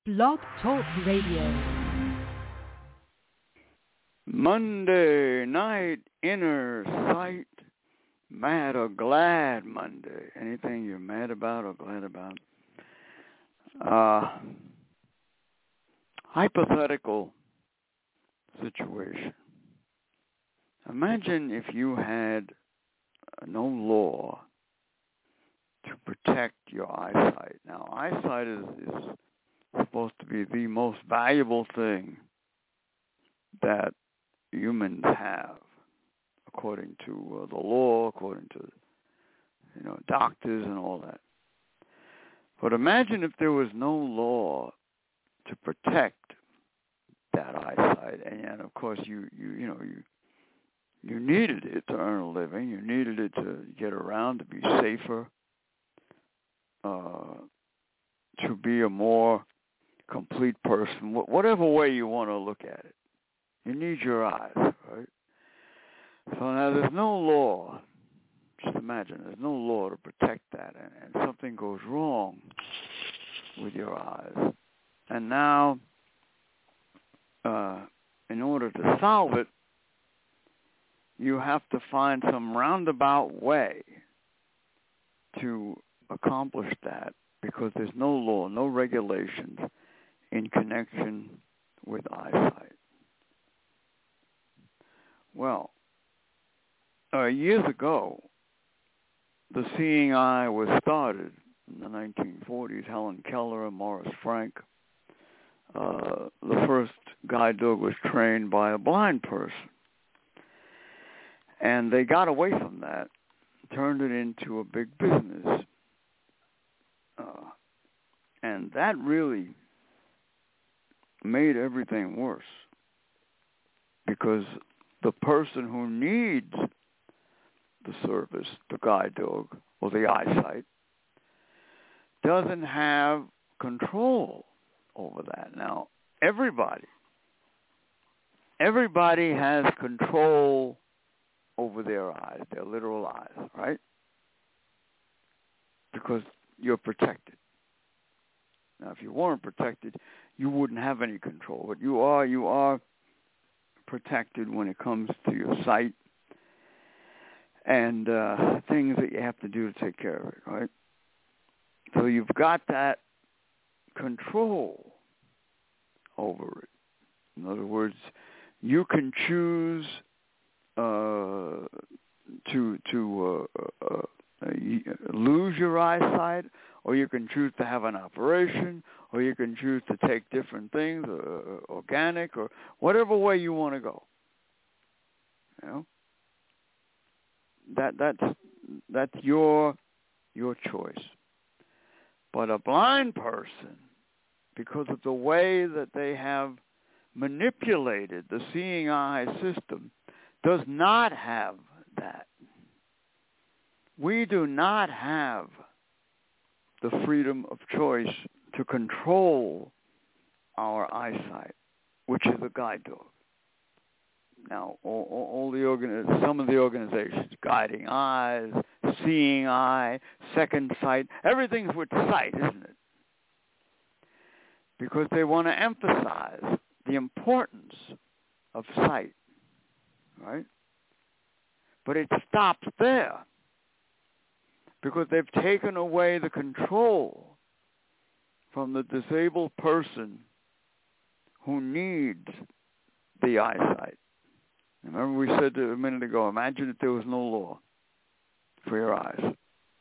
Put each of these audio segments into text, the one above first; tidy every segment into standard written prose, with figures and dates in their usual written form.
Blog Talk Radio. Monday night inner sight, mad or glad Monday. Anything you're mad about or glad about. Hypothetical situation. Imagine if you had no law to protect your eyesight. Now, eyesight is supposed to be the most valuable thing that humans have, according to the law, according to doctors and all that. But imagine if there was no law to protect that eyesight, and of course you needed it to earn a living. You needed it to get around, to be safer, to be a more complete person. Whatever way you want to look at it, you need your eyes, right? So now there's no law. Just imagine there's no law to protect that, and something goes wrong with your eyes. And now, in order to solve it, you have to find some roundabout way to accomplish that, because there's no law, no regulations in connection with eyesight. Well, years ago, the Seeing Eye was started in the 1940s. Helen Keller and Morris Frank. The first guide dog was trained by a blind person. And they got away from that, turned it into a big business. And that really made everything worse, because the person who needs the service, the guide dog or the eyesight, doesn't have control over that. Now, everybody has control over their eyes, their literal eyes, right? Because you're protected. Now, if you weren't protected, you wouldn't have any control. But you are protected when it comes to your sight and things that you have to do to take care of it, right? So you've got that control over it. In other words, you can choose to lose your eyesight, or you can choose to have an operation, or you can choose to take different things, organic, or whatever way you want to go. That's your choice. But a blind person, because of the way that they have manipulated the Seeing Eye system, does not have that. We do not have the freedom of choice to control our eyesight, which is a guide dog. Now, some of the organizations, Guiding Eyes, Seeing Eye, Second Sight, everything's with sight, isn't it? Because they want to emphasize the importance of sight, right? But it stops there, because they've taken away the control from the disabled person who needs the eyesight. Remember we said a minute ago, imagine if there was no law for your eyes.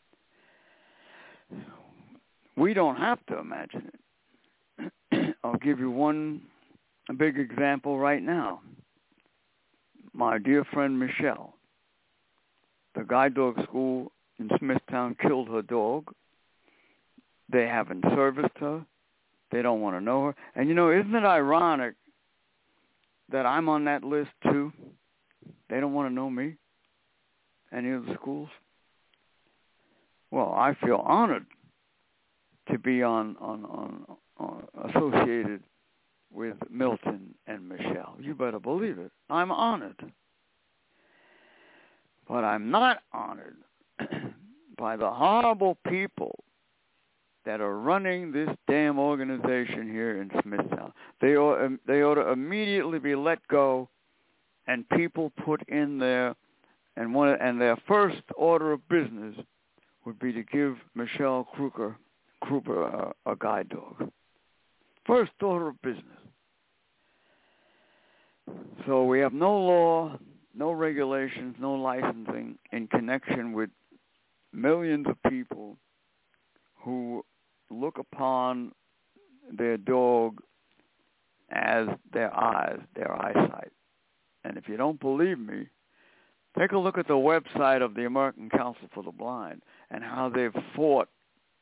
We don't have to imagine it. I'll give you a big example right now. My dear friend Michelle, the guide dog school in Smithtown killed her dog. They haven't serviced her. They don't want to know her. And isn't it ironic that I'm on that list too? They don't want to know me, any of the schools. Well, I feel honored to be associated with Milton and Michelle. You better believe it. I'm honored. But I'm not honored by the horrible people that are running this damn organization here in Smithtown. They ought to immediately be let go, and people put in there, and their first order of business would be to give Michelle Kruger a guide dog. First order of business. So we have no law, no regulations, no licensing in connection with millions of people who look upon their dog as their eyesight. And if you don't believe me, take a look at the website of the American Council for the Blind and how they've fought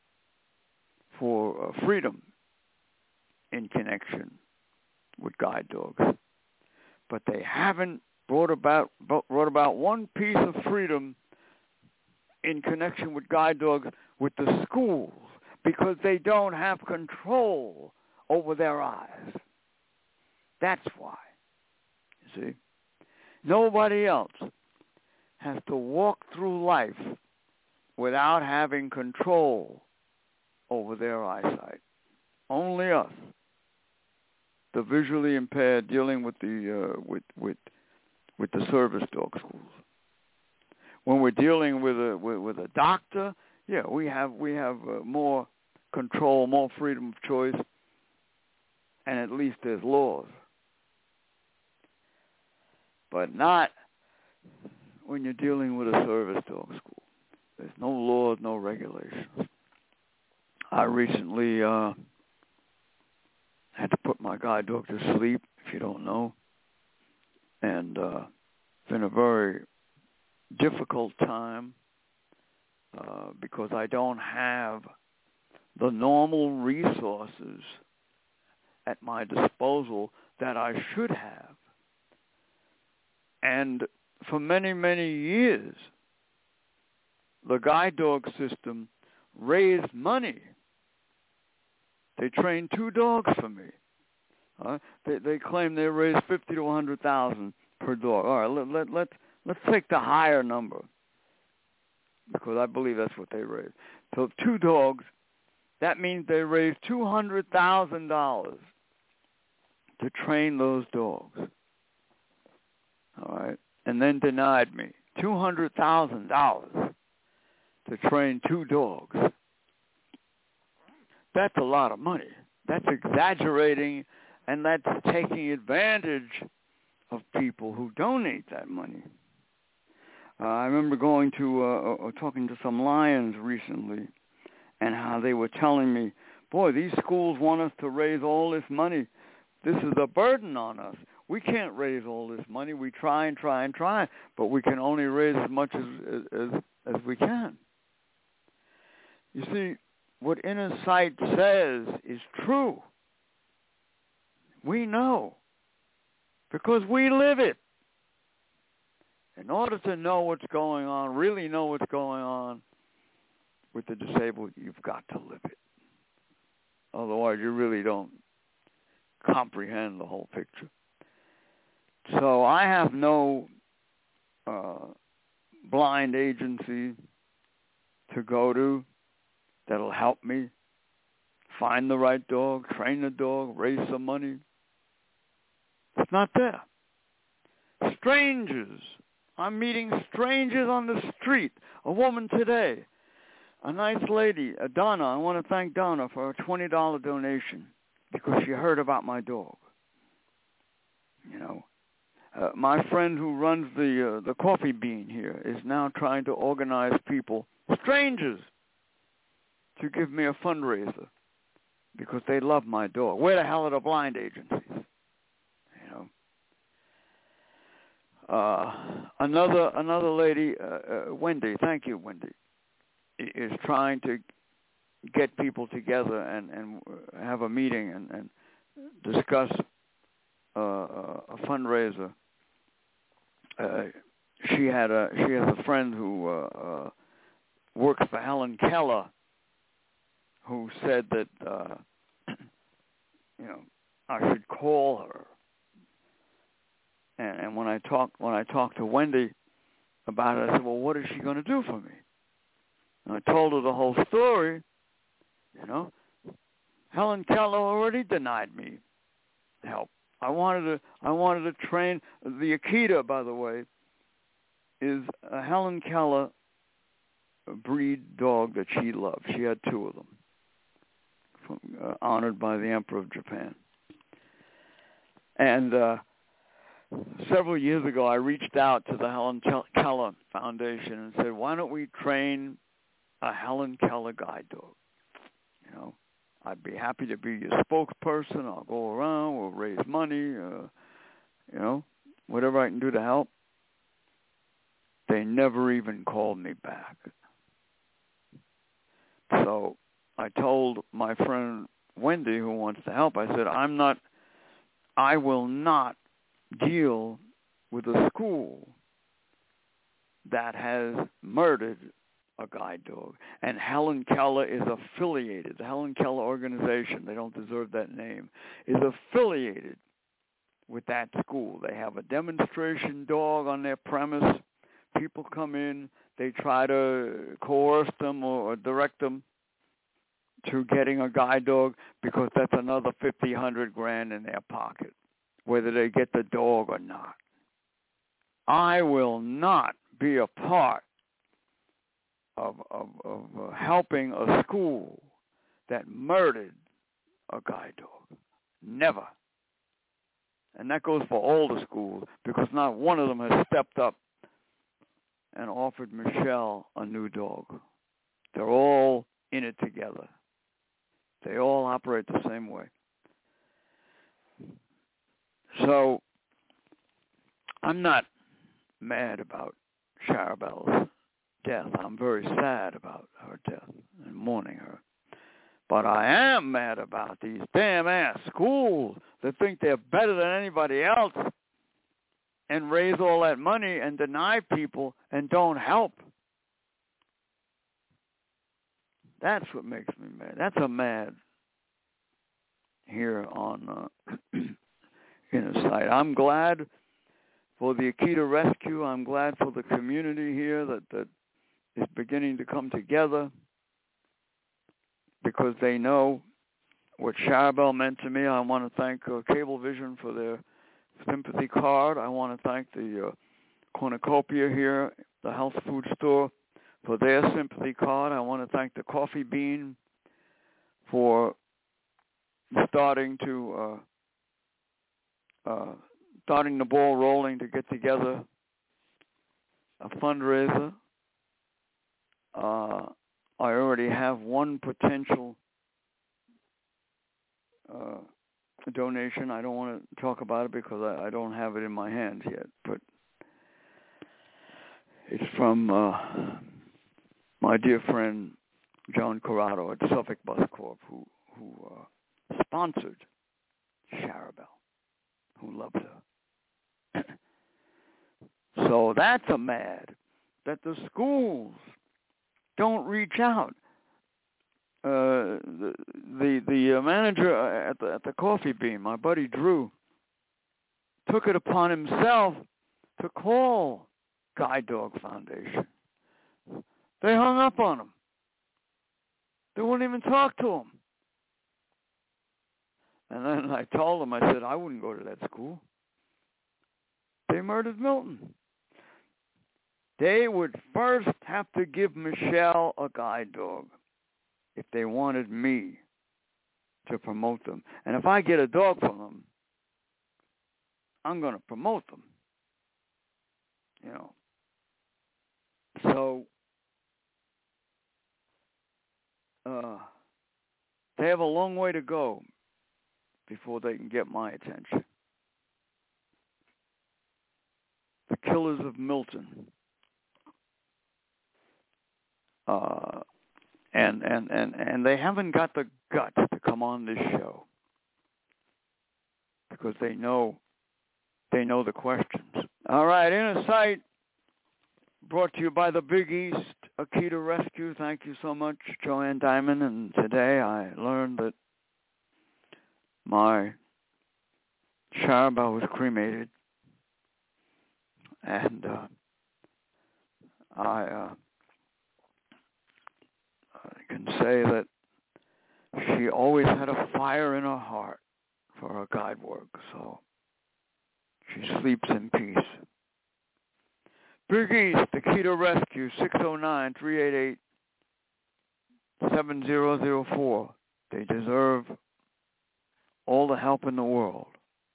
for freedom in connection with guide dogs. But they haven't brought about one piece of freedom in connection with guide dogs with the schools, because they don't have control over their eyes. That's why. You see? Nobody else has to walk through life without having control over their eyesight. Only us, the visually impaired, dealing with the with the service dog schools. When we're dealing with a doctor, yeah, we have more control, more freedom of choice, and at least there's laws. But not when you're dealing with a service dog school. There's no laws, no regulations. I recently had to put my guide dog to sleep, if you don't know. And it's been a very difficult time because I don't have the normal resources at my disposal that I should have. And for many, many years, the guide dog system raised money. They trained 2 dogs for me. They claim they raised $50,000 to $100,000 per dog. All right, let's take the higher number, because I believe that's what they raised. So 2 dogs, that means they raised $200,000 to train those dogs. All right, and then denied me $200,000 to train 2 dogs. That's a lot of money. That's exaggerating, and that's taking advantage of people who donate that money. I remember going to talking to some Lions recently, and how they were telling me, boy, these schools want us to raise all this money. This is a burden on us. We can't raise all this money. We try and try and try, but we can only raise as much as we can. You see, what Inner Sight says is true. We know, because we live it. In order to know what's going on, really know what's going on with the disabled, you've got to live it. Otherwise, you really don't comprehend the whole picture. So I have no blind agency to go to that'll help me find the right dog, train the dog, raise some money. It's not there. Strangers. I'm meeting strangers on the street. A woman today, a nice lady, Donna. I want to thank Donna for a $20 donation because she heard about my dog. You know, my friend who runs the Coffee Bean here is now trying to organize people, strangers, to give me a fundraiser because they love my dog. Where the hell are the blind agencies? You know. Another lady, Wendy. Thank you, Wendy. Is trying to get people together and have a meeting and discuss a fundraiser. She has a friend who works for Helen Keller, who said that I should call her. And when I talked to Wendy about it, I said, well, what is she going to do for me? And I told her the whole story. You know, Helen Keller already denied me help. I wanted to train. The Akita, by the way, is a Helen Keller breed dog that she loved. She had 2 of them, honored by the Emperor of Japan. And several years ago, I reached out to the Helen Keller Foundation and said, why don't we train a Helen Keller guide dog? You know, I'd be happy to be your spokesperson. I'll go around. We'll raise money. You know, whatever I can do to help. They never even called me back. So I told my friend Wendy, who wants to help, I said, I will not deal with a school that has murdered a guide dog. And Helen Keller is affiliated. The Helen Keller organization, they don't deserve that name, is affiliated with that school. They have a demonstration dog on their premise. People come in, they try to coerce them or direct them to getting a guide dog because that's another $50, $100 in their pocket, whether they get the dog or not. I will not be a part of helping a school that murdered a guide dog. Never. And that goes for all the schools, because not one of them has stepped up and offered Michelle a new dog. They're all in it together. They all operate the same way. So I'm not mad about Charabelle's death. I'm very sad about her death and mourning her. But I am mad about these damn-ass schools that think they're better than anybody else and raise all that money and deny people and don't help. That's what makes me mad. That's a mad here on Inner Sight. I'm glad for the Akita rescue. I'm glad for the community here that is beginning to come together because they know what Charabelle meant to me. I want to thank Cablevision for their sympathy card. I want to thank the cornucopia here, the health food store, for their sympathy card. I want to thank the Coffee Bean for starting the ball rolling to get together a fundraiser. I already have one potential donation. I don't want to talk about it because I don't have it in my hands yet, but it's from my dear friend John Corrado at Suffolk Bus Corp, who sponsored Charabelle, who loves her. So that's a mad that the schools don't reach out. The manager at the Coffee Bean, my buddy Drew, took it upon himself to call Guide Dog Foundation. They hung up on him. They wouldn't even talk to him. And then I told him, I said, I wouldn't go to that school. They murdered Milton. They would first have to give Michelle a guide dog if they wanted me to promote them. And if I get a dog from them, I'm going to promote them. You know. So they have a long way to go before they can get my attention. The killers of Milton. And they haven't got the guts to come on this show because they know the questions. All right, Inner Sight, brought to you by the Big East Akita Rescue. Thank you so much, Joanne Diamond. And today I learned that my Charabelle was cremated, and I can say that she always had a fire in her heart for her guide work, so she sleeps in peace. Big East, the key to rescue, 609-388-7004. They deserve all the help in the world.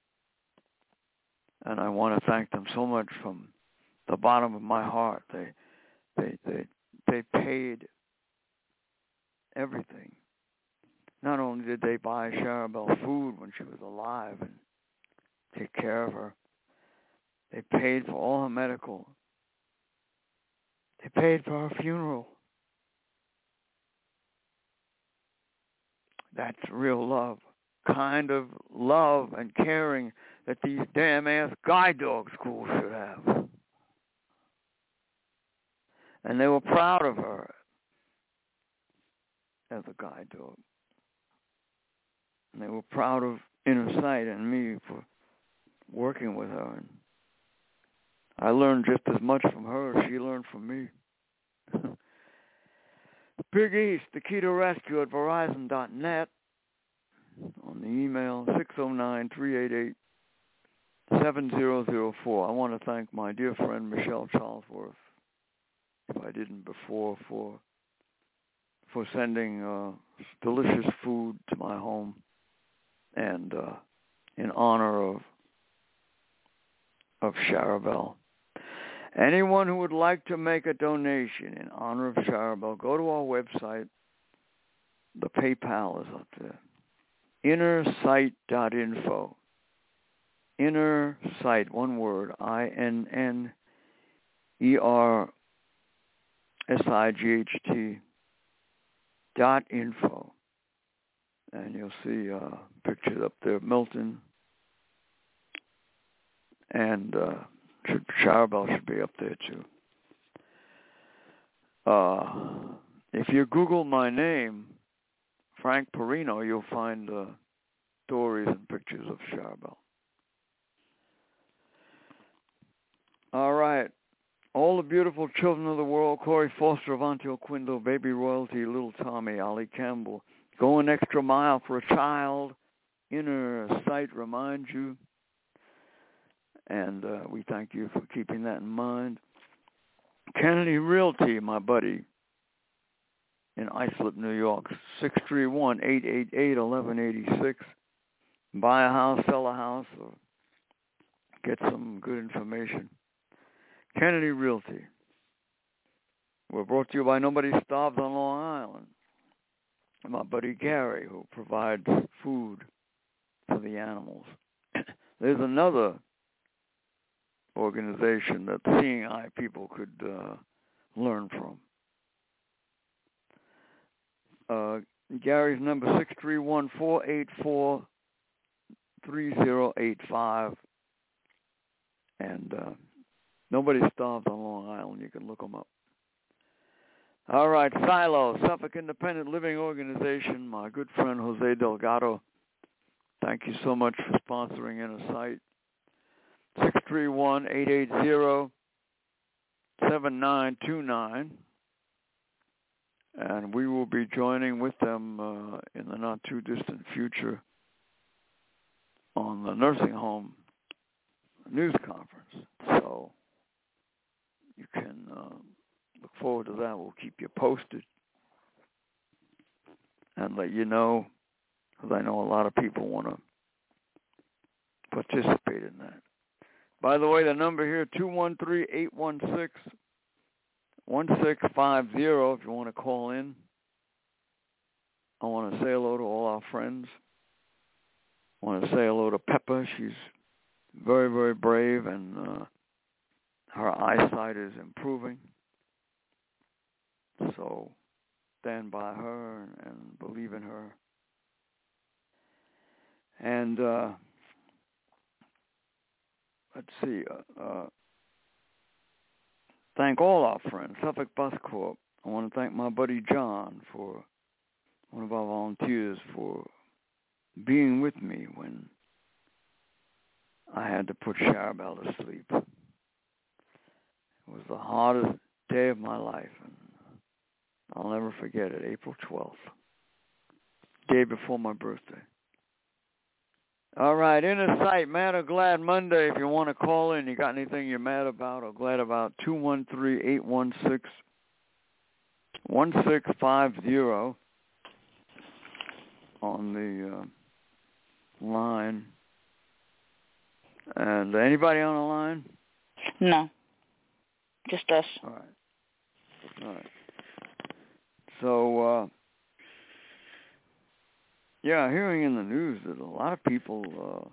And I want to thank them so much from the bottom of my heart. They paid everything. Not only did they buy Charabelle food when she was alive and take care of her, they paid for all her medical. They paid for her funeral. That's real love. Kind of love and caring that these damn-ass guide dog schools should have. And they were proud of her as a guide dog. And they were proud of Inner Sight and me for working with her. And I learned just as much from her as she learned from me. Big East, the key to rescue at Verizon.net. On the email, 609-388-7004. I want to thank my dear friend Michelle Charlesworth, if I didn't before, for sending delicious food to my home, and in honor of Charabelle. Anyone who would like to make a donation in honor of Charabelle, go to our website. The PayPal is up there. InnerSight.info. Inner Sight, one word, INNERSIGHT.info. And you'll see pictures up there of Milton. And Charabelle should be up there too. If you Google my name, Frank Perino, you'll find stories and pictures of Charabelle. All right. All the beautiful children of the world, Corey Foster, Avanti Quindo, Baby Royalty, Little Tommy, Ollie Campbell, go an extra mile for a child. Inner Sight reminds you. And we thank you for keeping that in mind. Kennedy Realty, my buddy, in Islip, New York, 631-888-1186. Buy a house, sell a house, or get some good information. Kennedy Realty. We're brought to you by Nobody Starves on Long Island. My buddy Gary, who provides food for the animals. There's another organization that seeing eye people could learn from. Gary's number 631-484-3085. And Nobody Starves on Long Island. You can look them up. All right, Silo, Suffolk Independent Living Organization. My good friend Jose Delgado. Thank you so much for sponsoring Inner Sight. 631-880-7929. And we will be joining with them in the not-too-distant future on the nursing home news conference. So you can look forward to that. We'll keep you posted and let you know, because I know a lot of people want to participate in that. By the way, the number here, 213-816-1650, if you want to call in. I want to say hello to all our friends. I want to say hello to Peppa. She's very, very brave, and her eyesight is improving. So stand by her and believe in her. And let's see. Thank all our friends. Suffolk Bus Corp. I want to thank my buddy John, for one of our volunteers, for being with me when I had to put Charabelle to sleep. It was the hardest day of my life, and I'll never forget it, April 12th. day before my birthday. All right, Inner Sight, Mad or Glad Monday. If you want to call in, you got anything you're mad about or glad about, 213-816-1650 on the line. And anybody on the line? No, just us. All right. So, yeah, hearing in the news that a lot of people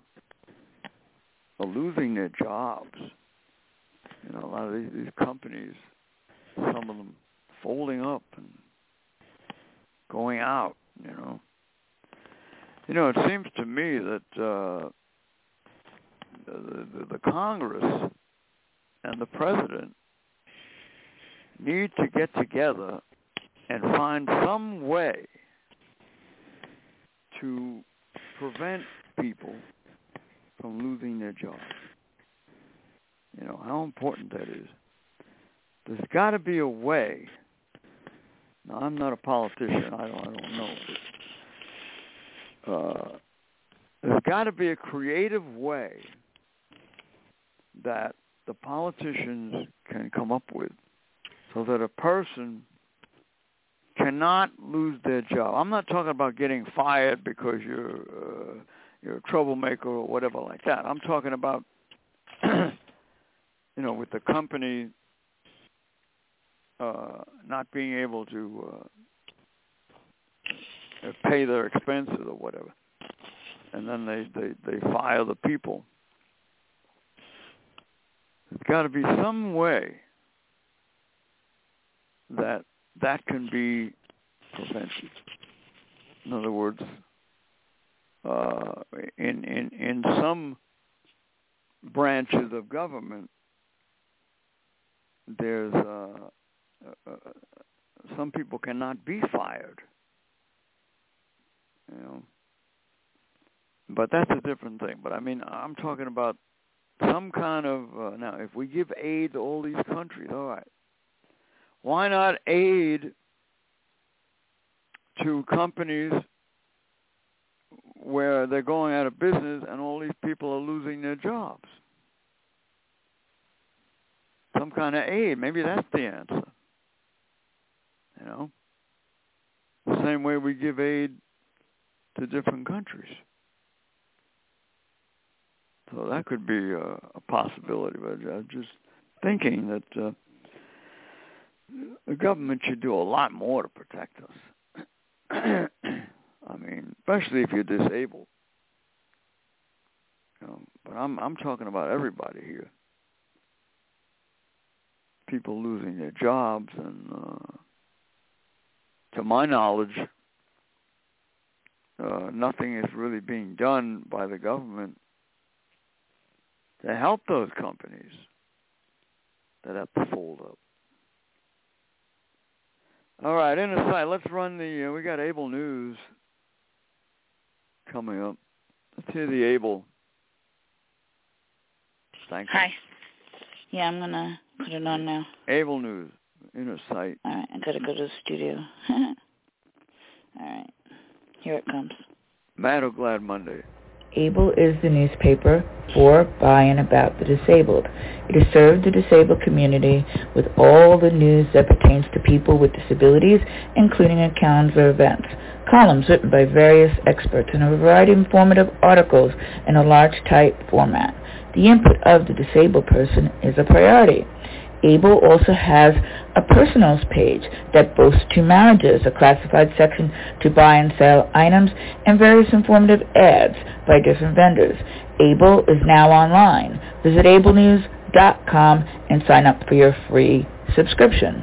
are losing their jobs. You know, a lot of these companies, some of them folding up and going out, you know. You know, it seems to me that the Congress and the President need to get together and find some way to prevent people from losing their jobs. You know, how important that is. There's got to be a way. Now, I'm not a politician. I don't know. But, there's got to be a creative way that the politicians can come up with so that a person cannot lose their job. I'm not talking about getting fired because you're a troublemaker or whatever like that. I'm talking about, you know, with the company not being able to pay their expenses or whatever, and then they fire the people. There's got to be some way that can be prevented. In other words, in some branches of government, there's some people cannot be fired. You know, but that's a different thing. But I mean, I'm talking about some kind of now. If we give aid to all these countries, all right. Why not aid to companies where they're going out of business and all these people are losing their jobs? Some kind of aid. Maybe that's the answer. You know? The same way we give aid to different countries. So that could be a possibility. But I'm just thinking that the government should do a lot more to protect us. I mean, especially if you're disabled. You know, but I'm talking about everybody here. People losing their jobs, and to my knowledge, nothing is really being done by the government to help those companies that have to fold up. All right, Inner Sight, let's run we got Able News coming up. Let's hear the Able. Thank you. Hi. Yeah, I'm going to put it on now. Able News, Inner Sight. All right, I got to go to the studio. All right, here it comes. Mad or Glad Monday. Able is the newspaper for, by, and about the disabled. It has served the disabled community with all the news that pertains to people with disabilities, including a calendar of events, columns written by various experts, and a variety of informative articles in a large type format. The input of the disabled person is a priority. Able also has a personals page that boasts 2 marriages, a classified section to buy and sell items, and various informative ads by different vendors. Able is now online. Visit ablenews.com and sign up for your free subscription.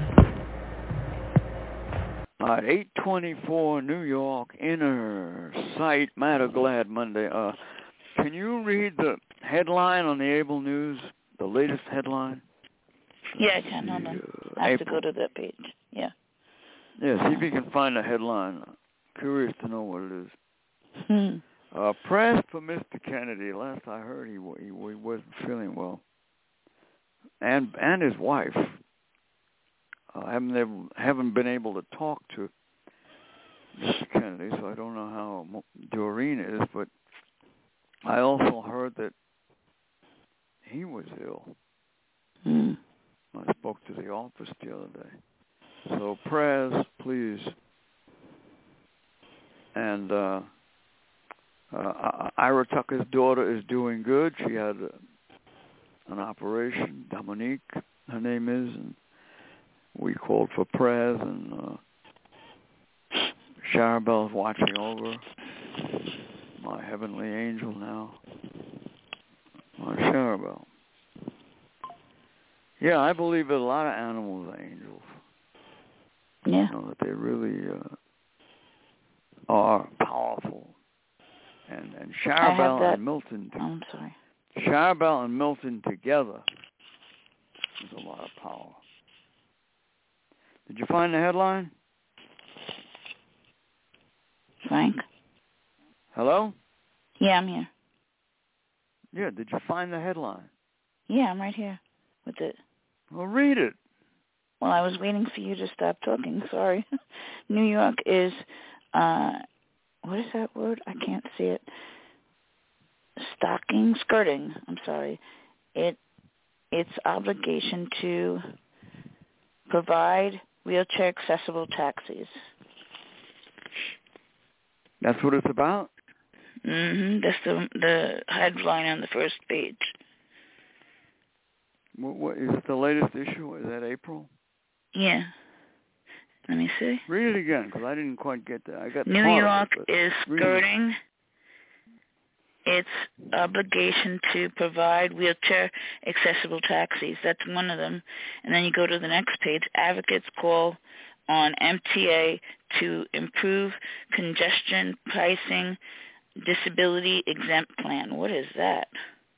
All right, 824 New York, Inner Sight, Mad or Glad Monday. Can you read the headline on the Able News, the latest headline? Yeah, I can. Hold on. I have to go to that page. Yeah. Yeah, see if you can find the headline. I'm curious to know what it is. Press for Mr. Kennedy. Last I heard, he wasn't feeling well. And his wife. Haven't been able to talk to Mr. Kennedy, so I don't know how Doreen is, but I also heard that he was ill. I spoke to the office the other day. So prayers, please. And Ira Tucker's daughter is doing good. She had an operation, Dominique, her name is, and we called for prayers, and Charabelle's watching over, my heavenly angel now, my Charabelle. Yeah, I believe that a lot of animals are angels. Yeah. You know, that they really are powerful. And Charabelle and Milton. I'm sorry. Charabelle and Milton together is a lot of power. Did you find the headline? Frank? Hello? Yeah, I'm here. Yeah, did you find the headline? Yeah, I'm right here with it. Well, read it. Well, I was waiting for you to stop talking. Sorry. New York is, what is that word? I can't see it. Skirting. I'm sorry. Its obligation to provide wheelchair accessible taxis. That's what it's about? That's the headline on the first page. What is it, the latest issue? Is that April? Yeah. Let me see. Read it again, because I didn't quite get that. I got New York is skirting its obligation to provide wheelchair accessible taxis. That's one of them. And then you go to the next page. Advocates call on MTA to improve congestion pricing disability exempt plan. What is that?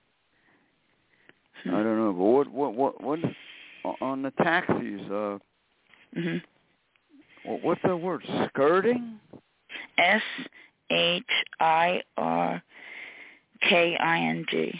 I don't know, but what on the taxis? What's the word? Skirting? SHIRKING.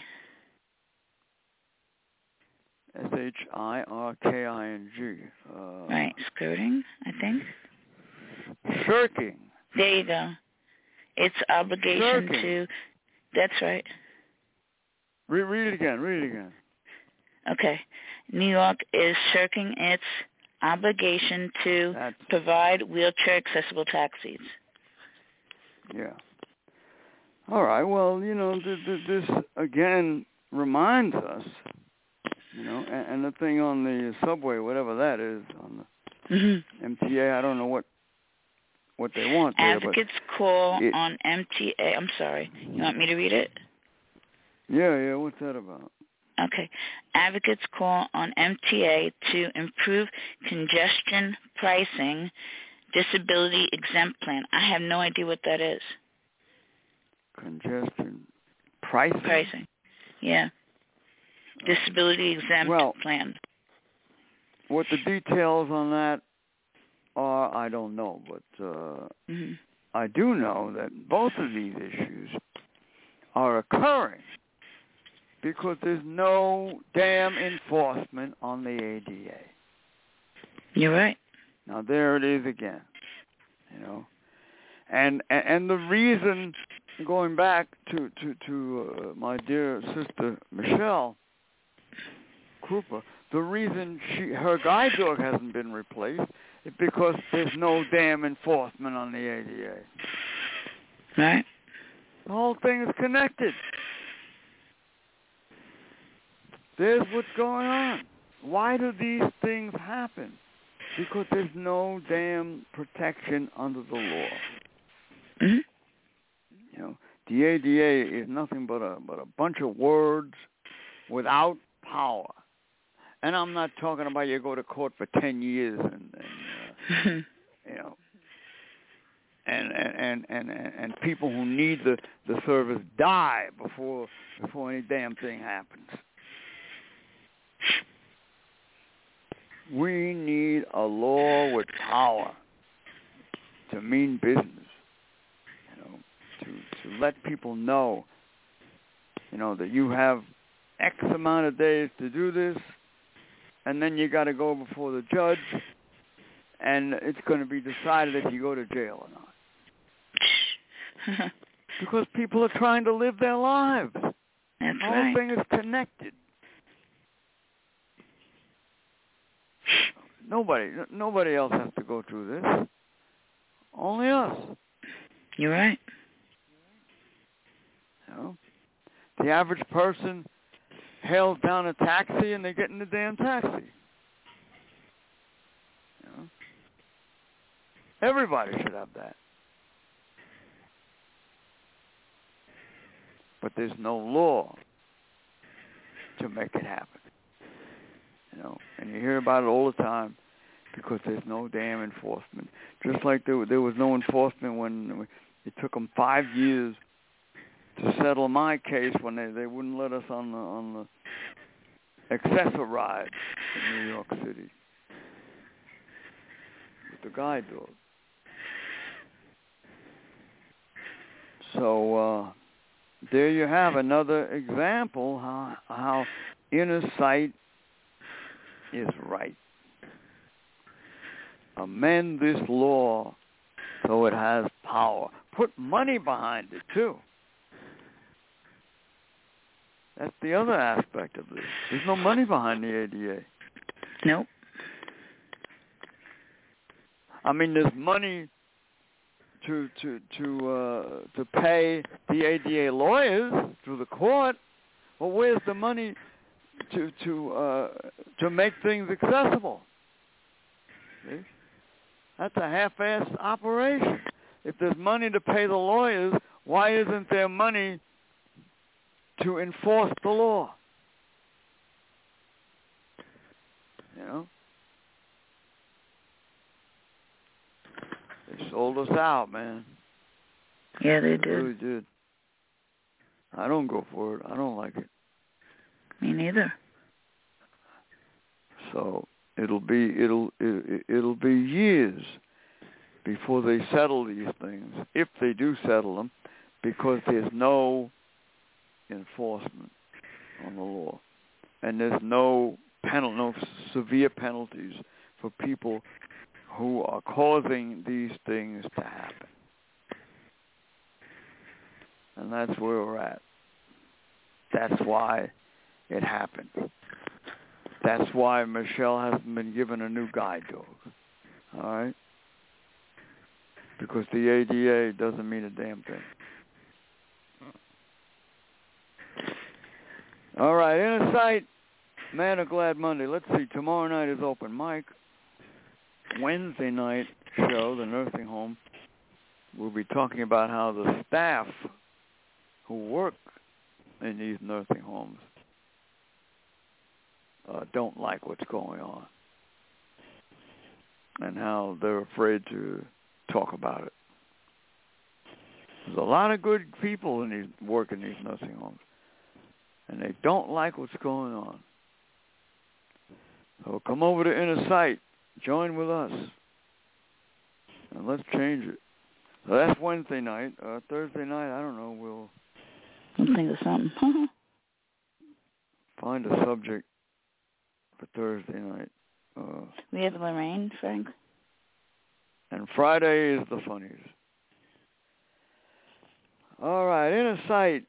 SHIRKING. Right, skirting, I think. Shirking. There you go. Its obligation to. That's right. Read it again. Okay. New York is shirking its obligation to provide wheelchair accessible taxis. Yeah. All right. Well, you know, this again reminds us, you know, and the thing on the subway, whatever that is, on the MTA, I don't know what they want there. Advocates call on MTA. I'm sorry. You want me to read it? Yeah. What's that about? Okay. Advocates call on MTA to improve congestion pricing disability exempt plan. I have no idea what that is. Congestion pricing? Pricing. Yeah. Disability exempt plan. What the details on that are, I don't know, but I do know that both of these issues are occurring because there's no damn enforcement on the ADA. You're right. Now there it is again, you know, and the reason, going back to my dear sister Michelle Cooper, the reason her guide dog hasn't been replaced is because there's no damn enforcement on the ADA. Right. The whole thing is connected. There's what's going on. Why do these things happen? Because there's no damn protection under the law. You know, the ADA is nothing but a bunch of words without power. And I'm not talking about you go to court for 10 years and you know, and people who need the service die before any damn thing happens. We need a law with power to mean business, you know, to let people know, you know, that you have X amount of days to do this, and then you got to go before the judge, and it's going to be decided if you go to jail or not. Because people are trying to live their lives. That's the whole right. thing is connected. Nobody else has to go through this. Only us. You're right. You know? The average person hails down a taxi and they get in the damn taxi. You know? Everybody should have that. But there's no law to make it happen. You know, and you hear about it all the time because there's no damn enforcement. Just like there was no enforcement when it took them 5 years to settle my case when they wouldn't let us on the excessive ride in New York City with the guide dog. So there you have another example how inner sight is right. Amend this law so it has power. Put money behind it, too. That's the other aspect of this. There's no money behind the ADA. Nope. I mean, there's money to pay the ADA lawyers through the court. Well, where's the money to make things accessible? See? That's a half-assed operation. If there's money to pay the lawyers, why isn't there money to enforce the law? You know? They sold us out, man. Yeah, they did. They really did. I don't go for it. I don't like it. Me neither. So it'll be years before they settle these things, if they do settle them, because there's no enforcement on the law, and there's no severe penalties for people who are causing these things to happen. And that's where we're at. That's why it happened. That's why Michelle hasn't been given a new guide dog. All right? Because the ADA doesn't mean a damn thing. All right, Inner Sight, Man of Glad Monday. Let's see, tomorrow night is open mic. Wednesday night show, the nursing home, we'll be talking about how the staff who work in these nursing homes don't like what's going on and how they're afraid to talk about it. There's a lot of good people in these work in these nursing homes, and they don't like what's going on. So come over to Inner Sight. Join with us, and let's change it. So that's Wednesday night. Thursday night, I don't know. We'll think of something. find a subject for Thursday night. We have Lorraine, Frank. And Friday is the funnies. All right, Inner Sight.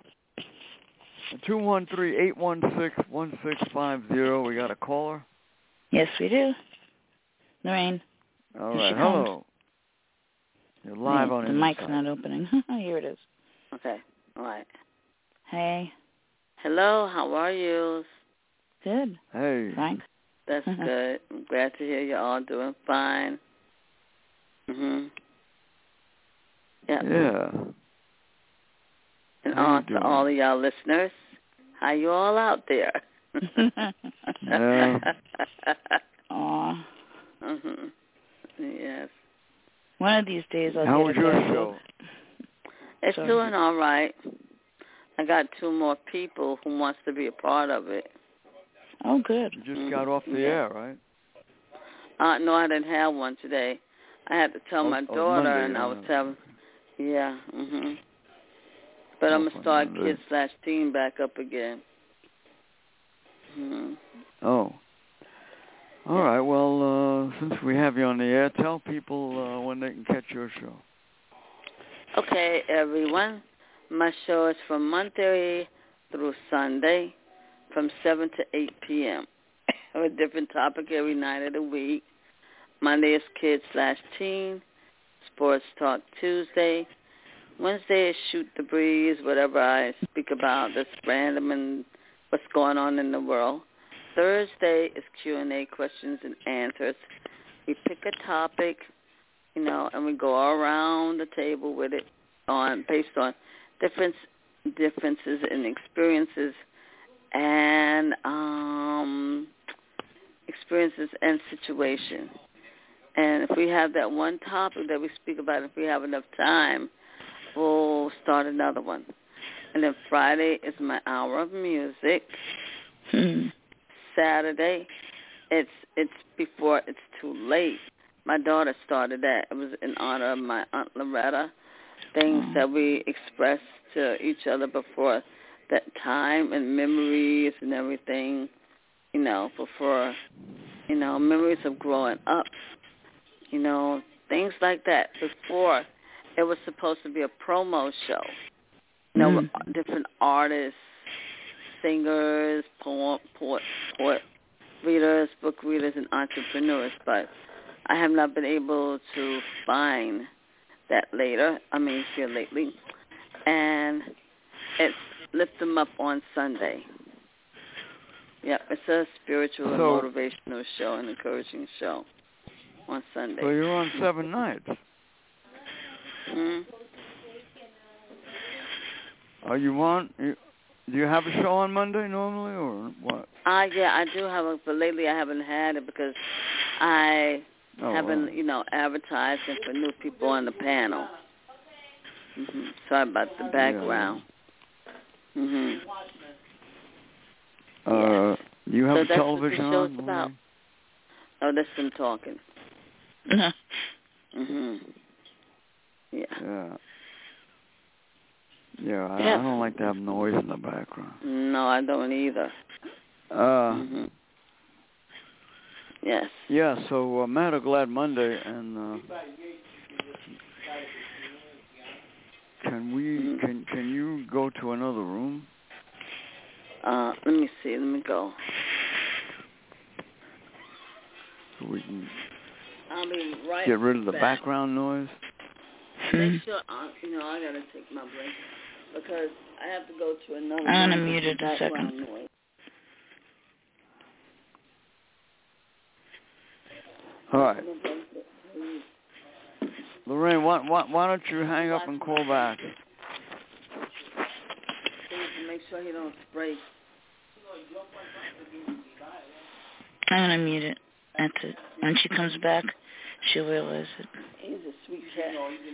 213-816-1650. We got a caller? Yes, we do. Lorraine. All right, hello. You're live on the Inner mic's Sight. not opening. Here it is. Okay, all right. Hey. Hello, how are you? Good. Hey. Thanks. That's good. I'm glad to hear you're all doing fine. Yep. Yeah. And on to all of y'all listeners, how you all out there? Yeah. Aw. Yes. One of these days I'll How get was a your dog. show? It's doing all right. I got 2 more people who wants to be a part of it. Oh, good. You just got off the air, right? No, I didn't have one today. I had to tell my daughter, Monday, and I was telling, But I'm going to start Kids/Teen back up again. Oh. All right, well, since we have you on the air, tell people when they can catch your show. Okay, everyone. My show is from Monday through Sunday from 7 to 8 p.m. a different topic every night of the week. Monday is Kids/Teen, Sports Talk Tuesday. Wednesday is Shoot the Breeze, whatever I speak about that's random and what's going on in the world. Thursday is Q&A, questions and answers. We pick a topic, and we go all around the table with it based on differences in experiences and situation. And if we have that one topic that we speak about, if we have enough time, we'll start another one. And then Friday is my hour of music. Saturday, it's before it's too late. My daughter started that. It was in honor of my Aunt Loretta. Things that we expressed to each other before that time and memories and everything, before, memories of growing up, things like that. Before, it was supposed to be a promo show, with different artists, singers, poet readers, book readers, and entrepreneurs, but I have not been able to find that lately, and it's Lift Them Up on Sunday. Yep, it's a spiritual and motivational show, an encouraging show on Sunday. So you're on 7 nights. Are you on? Do you have a show on Monday normally, or what? Yeah, I do have but lately I haven't had it because I haven't, advertising for new people on the panel. Sorry about the background. You have a television on? So that's what the show's about. Oh, that's them talking. Yeah. Yeah, I don't like to have noise in the background. No, I don't either. Yes. Yeah, so Mad or Glad Monday, and can you go to another room? Let me see. Let me go. So we can I'll be right get rid of the back. background noise. Make sure, I gotta take my break because I have to go to another. I'm gonna mute it a second. Noise. All right. Lorraine, why don't you hang up and call back? Please make sure he don't spray. I'm gonna mute it. That's it. When she comes back, she'll realize it. He's a sweet cat.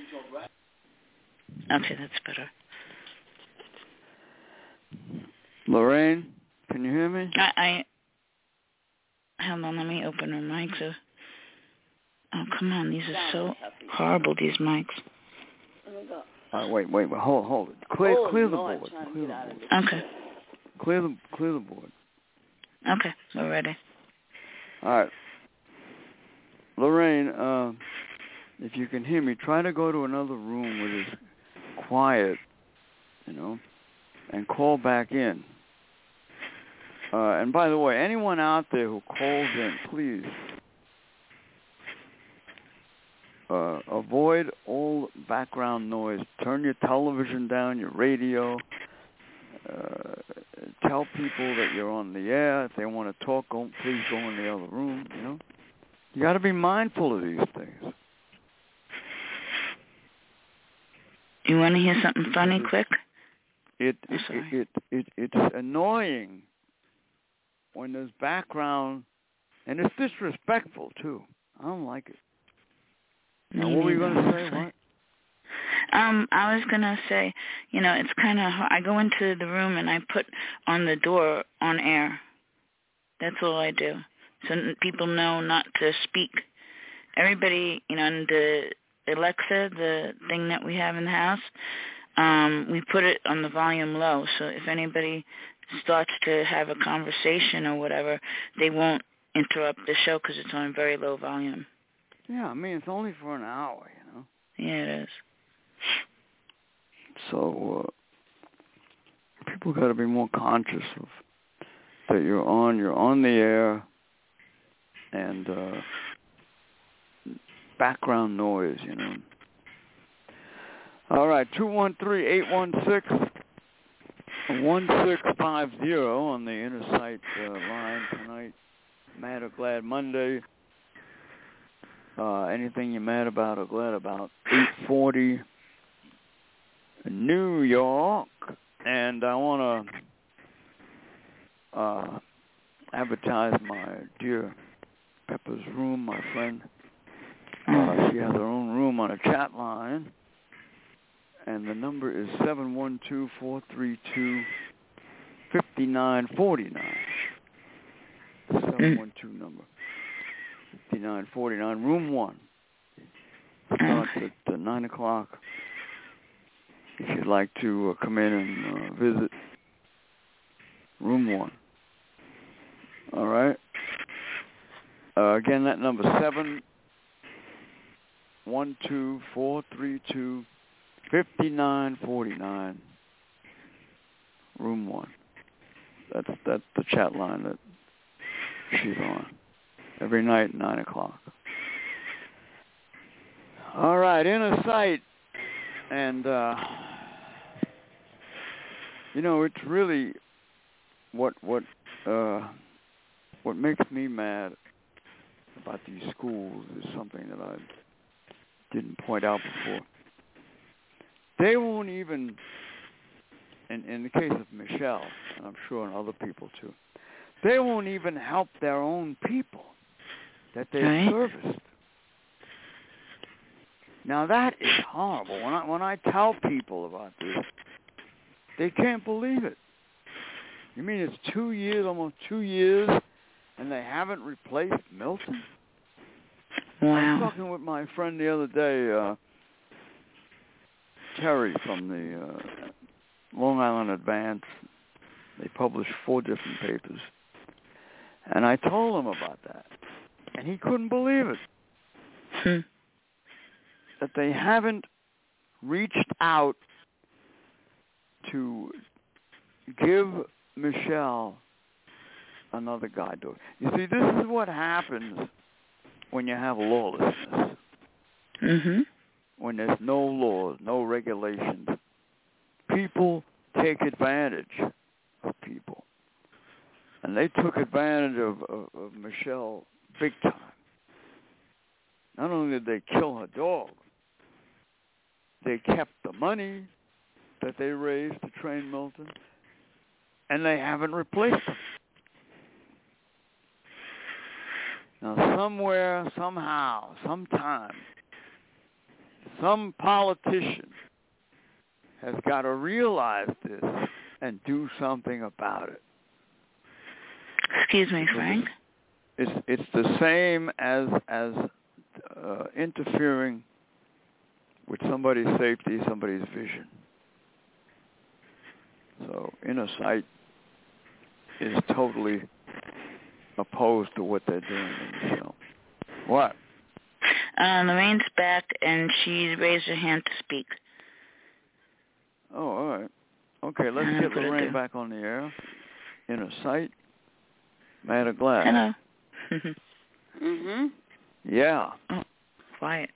Okay, that's better. Lorraine, can you hear me? Hold on, let me open her mic. Oh, come on, these are so horrible, these mics. Wait, hold it. Clear the board. Okay. Clear the board. Okay, we're ready. All right. Lorraine, if you can hear me, try to go to another room where it's quiet, and call back in. And by the way, anyone out there who calls in, please avoid all background noise. Turn your television down, your radio. Tell people that you're on the air. If they want to talk, please go in the other room. You got to be mindful of these things. You want to hear something funny, quick? It's annoying when there's background, and it's disrespectful too. I don't like it. Now, what were you going to say? What? I was going to say, it's kind of hard. I go into the room and I put on the door on air. That's all I do. So people know not to speak. Everybody, in the Alexa, the thing that we have in the house, we put it on the volume low. So if anybody starts to have a conversation or whatever, they won't interrupt the show because it's on very low volume. Yeah, it's only for an hour, Yeah, it is. So people got to be more conscious of that you're on the air, and background noise, you know. All right, 213-816-1650 on the Inner Sight line tonight. Mad or Glad Monday. Anything you're mad about or glad about. 840 New York. And I want to advertise my dear Pepper's room, my friend. She has her own room on a chat line. And the number is 712-432-5949. 712 number. 5949, room 1. Starts at 9 o'clock. If you'd like to come in and visit room 1. All right. Again, that number 712-432-5949, room 1. That's the chat line that she's on every night at 9 o'clock. All right, Inner Sight, and you know, it's really what makes me mad about these schools is something that I didn't point out before. They won't even, in the case of Michelle, and I'm sure in other people too, they won't even help their own people that they've serviced. Now that is horrible. When I tell people about this, they can't believe it. You mean it's 2 years, almost 2 years, and they haven't replaced Milton? Wow. I was talking with my friend the other day, Terry from the Long Island Advance. They published 4 different papers. And I told him about that. And he couldn't believe it. That they haven't reached out to give Michelle another guide dog. You see, this is what happens when you have lawlessness. Mm-hmm. When there's no laws, no regulations. People take advantage of people. And they took advantage of Michelle big time. Not only did they kill her dog, they kept the money that they raised to train Milton, and they haven't replaced him. Now, somewhere, somehow, sometime, some politician has got to realize this and do something about it. Excuse me, Frank? It's the same as interfering with somebody's safety, somebody's vision. So Inner Sight is totally opposed to what they're doing in the show. What? Lorraine's back, and she raised her hand to speak. Oh, all right. Okay, let's get Lorraine back on the air. Inner Sight. Mad or Glad? Hello. Mhm. Yeah. Oh, quiet.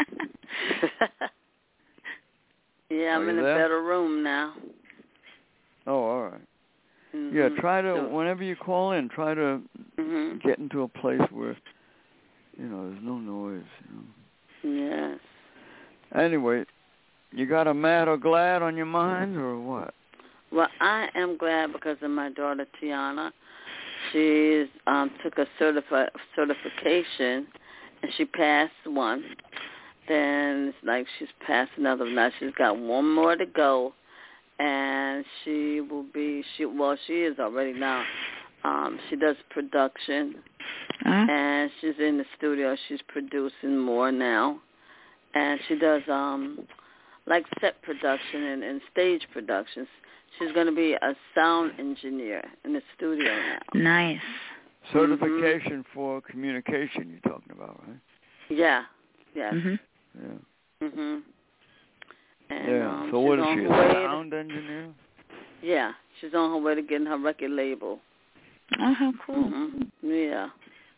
Yeah, I'm in a better room now. Oh, all right. Mm-hmm. Yeah, try to, whenever you call in, try to get into a place where, there's no noise. Yes. Anyway, you got a Mad or Glad on your mind, or what? Well, I am glad because of my daughter, Tiana. She took a certification, and she passed one. Then it's like she's passed another. Now she's got one more to go, and she will be. She is already now. She does production, and she's in the studio. She's producing more now, and she does like set production and stage productions. She's going to be a sound engineer in the studio now. Nice. Certification for communication you're talking about, right? Yeah. Yes. Yeah. And, so what is she, a sound engineer? Yeah, she's on her way to getting her record label. Oh, how cool. Mm-hmm. Yeah.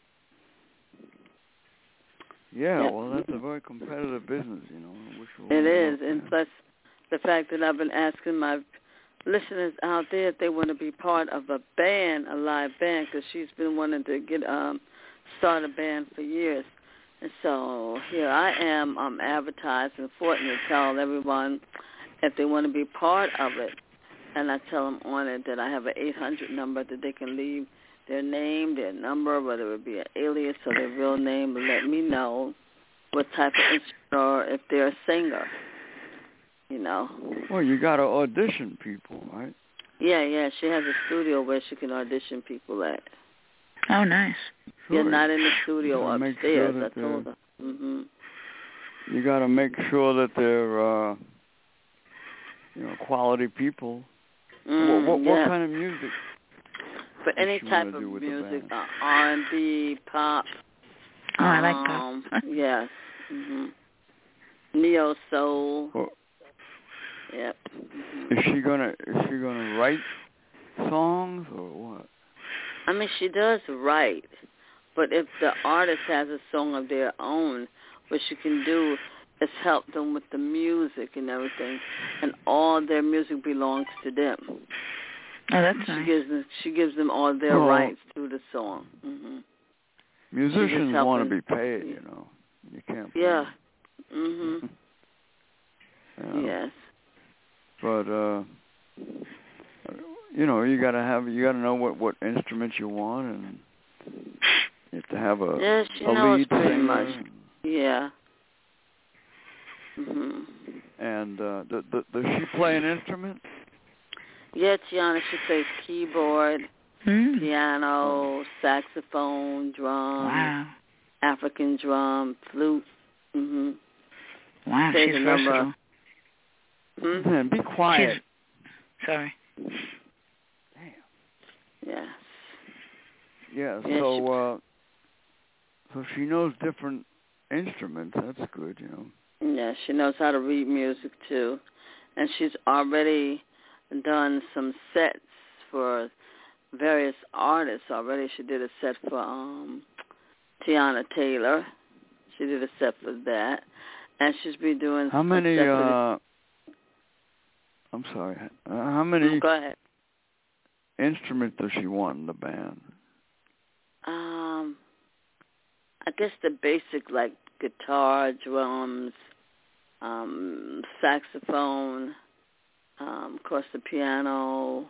Yeah, well, that's a very competitive business, you know. It is, and plus the fact that I've been asking my listeners out there if they want to be part of a band, a live band, because she's been wanting to get start a band for years. And so here I am, I'm advertising for it, and to tell everyone if they want to be part of it. And I tell them on it that I have an 800 number that they can leave their name, their number, whether it be an alias or their real name, and let me know what type of instrument or if they're a singer, you know. Well, you got to audition people, right? Yeah, she has a studio where she can audition people at. Oh, nice. Sure. You're not in the studio upstairs, I told her. Mm-hmm. You got to make sure that they're, quality people. What kind of music? For any type of music, R&B, pop. Oh, I like that. Yes. Mm-hmm. Neo soul. Well, yep. Mm-hmm. Is she gonna write songs or what? I mean, she does write, but if the artist has a song of their own, what she can do is help them with the music and everything, and all their music belongs to them. Oh, that's nice. She gives them all their rights to the song. Mm-hmm. Musicians want to be paid, you know. You can't. Yeah. Mhm. Yes. But you gotta know what instruments you want, and you have to have a she a knows lead pretty singer. much. Yeah. Mhm. And does she play an instrument? Yeah, Tiana, she plays keyboard, piano, saxophone, drum, African drum, flute. Mhm. Wow, she's versatile. Man, be quiet. Sorry. Damn. Yes. Yeah. Yeah, So she knows different instruments. That's good, you know. Yeah, she knows how to read music too, and she's already done some sets for various artists already. She did a set for Tiana Taylor. She did a set for that, and she's been doing. How many? I'm sorry. How many? Go ahead. Instruments does she want in the band? I guess the basic, like guitar, drums, saxophone, of course the piano,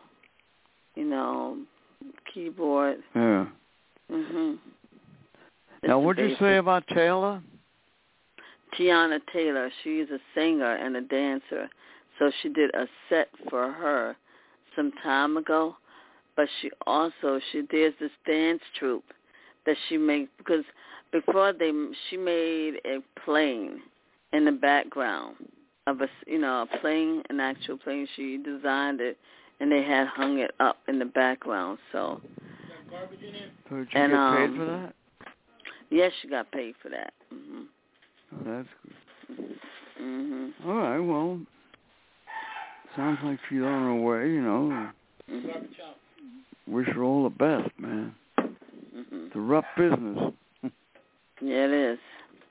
keyboard. Yeah. Mhm. Now, what did you say about Taylor? Tiana Taylor. She's a singer and a dancer. So she did a set for her some time ago. But there's this dance troupe that she makes, because before she made a plane in the background of a plane, an actual plane. She designed it, and they had hung it up in the background. So did you get paid for that? Yes, she got paid for that. Mhm. Oh, that's good. Mhm. All right. Well, sounds like she's on her way. Mhm. Wish her all the best, man. Mhm. It's a rough business. Yeah, it is.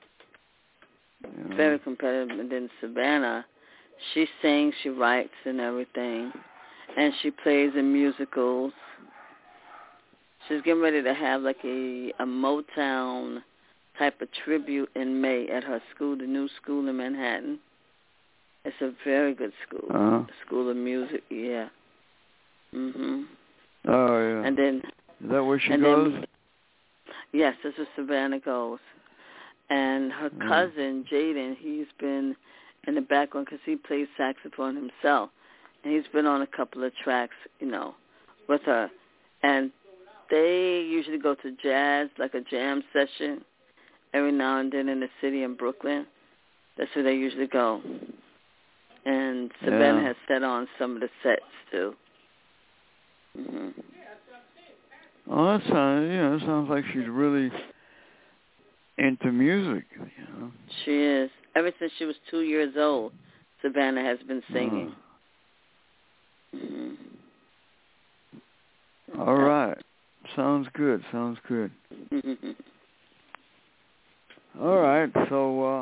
Very competitive. And then Savannah, she sings, she writes and everything, and she plays in musicals. She's getting ready to have like a Motown type of tribute in May at her school, the new school in Manhattan. It's a very good school. School of Music, yeah. Mhm. Oh yeah. And then is that where she goes? Yes, that's where Savannah goes. And her cousin, Jaden, he's been in the background because he plays saxophone himself. And he's been on a couple of tracks, with her. And they usually go to jazz, like a jam session, every now and then in the city in Brooklyn. That's where they usually go. And Savannah has set on some of the sets, too. Mm-hmm. Oh, that sounds like she's really into music. She is. Ever since she was 2 years old, Savannah has been singing. All right. Sounds good. All right. So,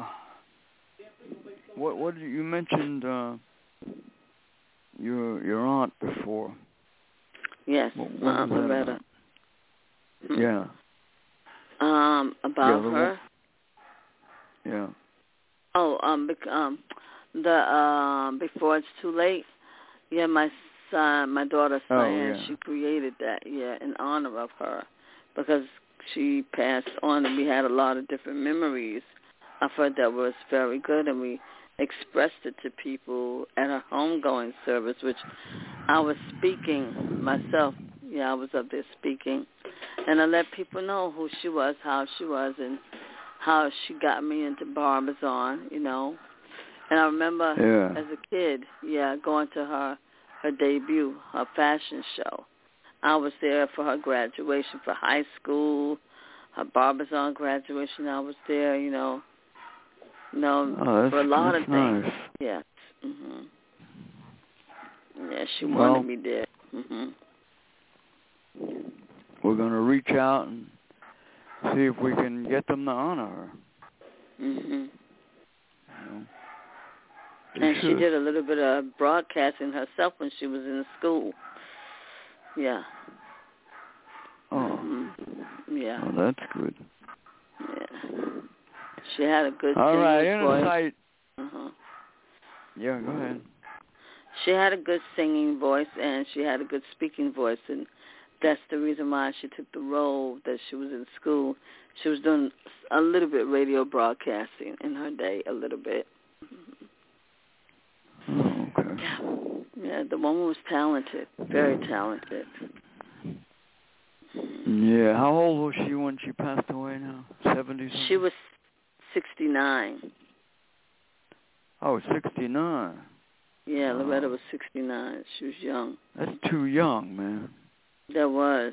what you mentioned your aunt before? Yes, my Aunt Loretta. Yeah. About her. Yeah. Oh, before it's too late. Yeah, my daughter Cyan, she created that, in honor of her, because she passed on, and we had a lot of different memories of her that was very good, and we expressed it to people at her homegoing service, which I was speaking myself. Yeah, I was up there speaking, and I let people know who she was, how she was, and how she got me into Barbizon, And I remember as a kid, going to her debut, her fashion show. I was there for her graduation for high school, her Barbizon graduation. I was there, for a lot of things. Nice. Yes. Yeah, she wanted me there. We're going to reach out and see if we can get them to honor her. And she did a little bit of broadcasting herself when she was in school. Yeah. Oh. Yeah. Oh, that's good. Yeah. She had a good All right, voice. Insight. Yeah, go ahead. She had a good singing voice, and she had a good speaking voice, and that's the reason why she took the role that she was in school. She was doing a little bit radio broadcasting in her day, a little bit. Oh, okay. Yeah, the woman was talented, very talented. Yeah, how old was she when she passed away now? 70 something? She was 69. Oh, 69. Yeah, Loretta was 69. She was young. That's too young, man. That was.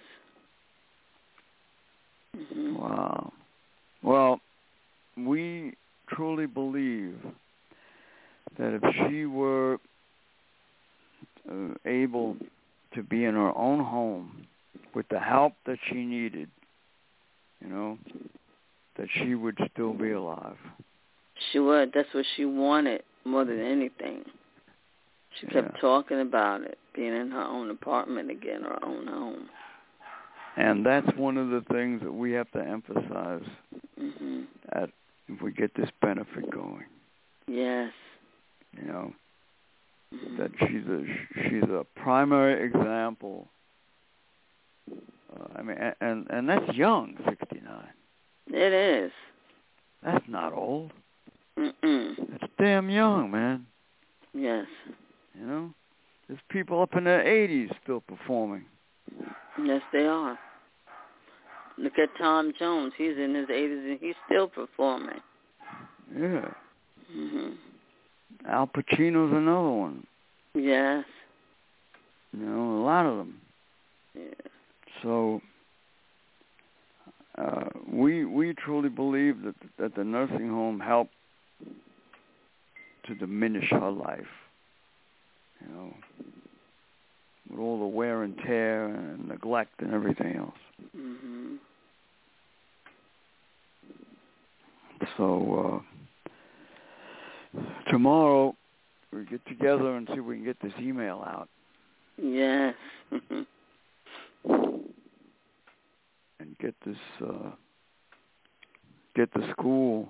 Wow. Well, we truly believe that if she were able to be in her own home with the help that she needed, that she would still be alive. She would. That's what she wanted more than anything. She kept talking about it, being in her own apartment again, her own home. And that's one of the things that we have to emphasize if we get this benefit going. Yes. That she's a primary example. And that's young, 69. It is. That's not old. It's damn young, man. Yes. There's people up in their 80s still performing. Yes, they are. Look at Tom Jones. He's in his 80s and he's still performing. Yeah. Al Pacino's another one. Yes. A lot of them. Yeah. So we truly believe that the nursing home helped to diminish her life. With all the wear and tear and neglect and everything else. So tomorrow we get together and see if we can get this email out. Yes. And get this get the school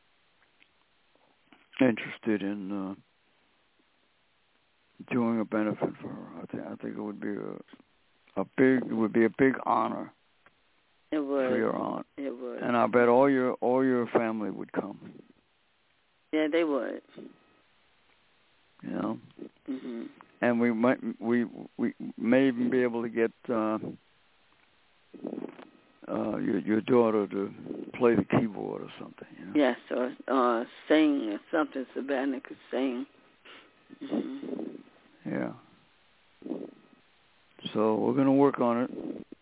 interested in doing a benefit for her. I think it would be a big honor. It would. For your aunt. It would. And I bet all your family would come. Yeah, they would. And we may even be able to get your daughter to play the keyboard or something. Yes, or sing or something. Savannah could sing. Yeah. So we're going to work on it.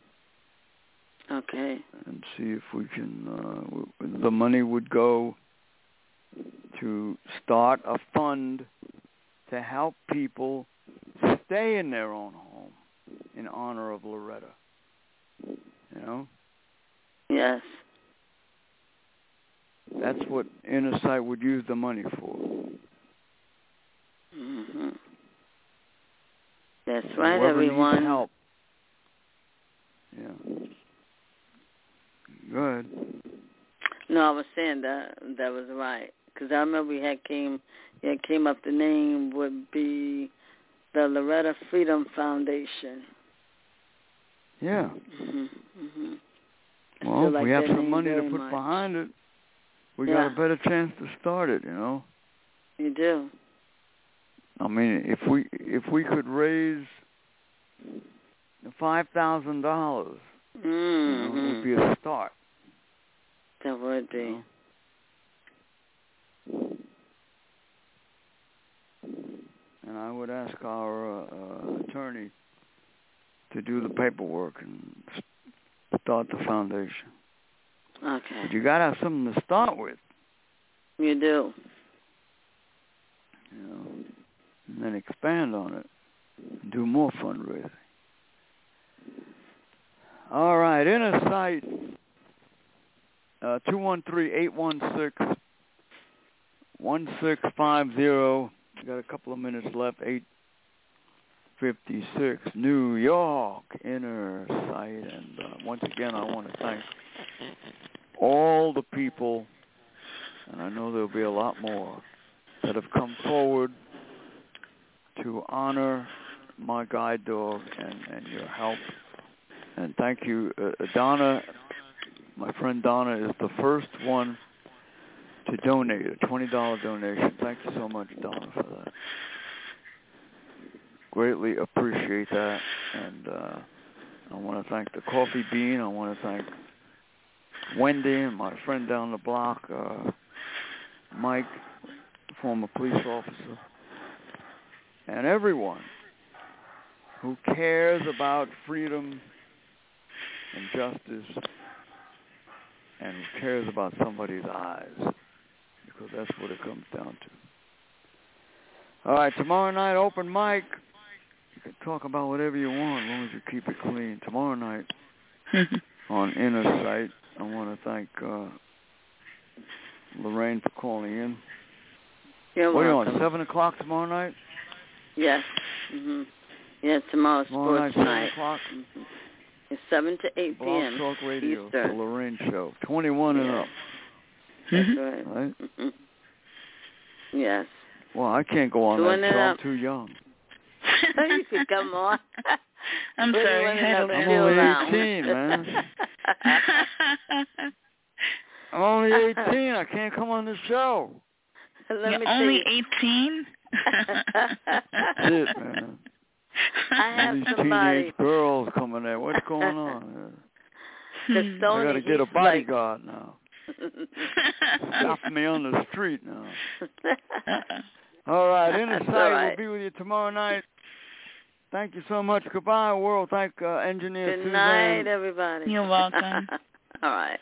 Okay. And see if we can. The money would go to start a fund to help people stay in their own home in honor of Loretta. You know? Yes. That's what Inner Sight would use the money for. Mm-hmm. That's right, Whoever everyone. needs help. Yeah. Go ahead. No, I was saying that was right, because I remember you had came up. The name would be the Loretta Freedom Foundation. Yeah. Mhm. Mhm. Well, if like we have some name money to very put much behind it, we got a better chance to start it. You know. You do. I mean, if we could raise $5,000, Mm-hmm. it would be a start. That would be. You know? And I would ask our attorney to do the paperwork and start the foundation. Okay. But you got to have something to start with. You do. You know, and then expand on it and do more fundraising. All right, Inner Sight, 213-816-1650. We got a couple of minutes left. 8:56, New York, Inner Sight, and once again, I want to thank all the people, and I know there'll be a lot more, that have come forward to honor my guide dog and your help. And thank you, Donna. My friend Donna is the first one to donate, a $20 donation. Thank you so much, Donna, for that. Greatly appreciate that. And I want to thank the Coffee Bean. I want to thank Wendy and my friend down the block, Mike, former police officer, and everyone who cares about freedom and justice and who cares about somebody's eyes, because that's what it comes down to. All right, tomorrow night, open mic. You can talk about whatever you want as long as you keep it clean. Tomorrow night on Inner Sight, I want to thank Lorraine for calling in. You're what welcome. Are you on, 7 o'clock tomorrow night? Yes. Mm-hmm. Yeah, tomorrow's sports night. 7 o'clock? Mm-hmm. It's 7 to 8 p.m. Blog Talk Radio, Eastern. The Lorraine Show. 21 and up. That's right. Mm-hmm. Yes. Well, I can't go on that show. I'm too young. You could come on. I'm sorry. I'm only 18, man. I'm only 18. I can't come on the show. You're only 18? That's it, man. I have these somebody. Teenage girls coming there. What's going on? I got to get a bodyguard now. Stop me on the street now. All right, Inner Sight will be with you tomorrow night. Thank you so much. Goodbye, world. Thank engineer Suzanne. Good night, everybody. You're welcome. All right.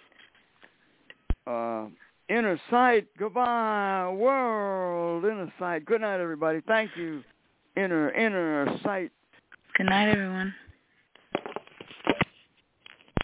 Inner Sight. Goodbye, world. Inner Sight. Good night, everybody. Thank you. Inner Sight. Good night, everyone.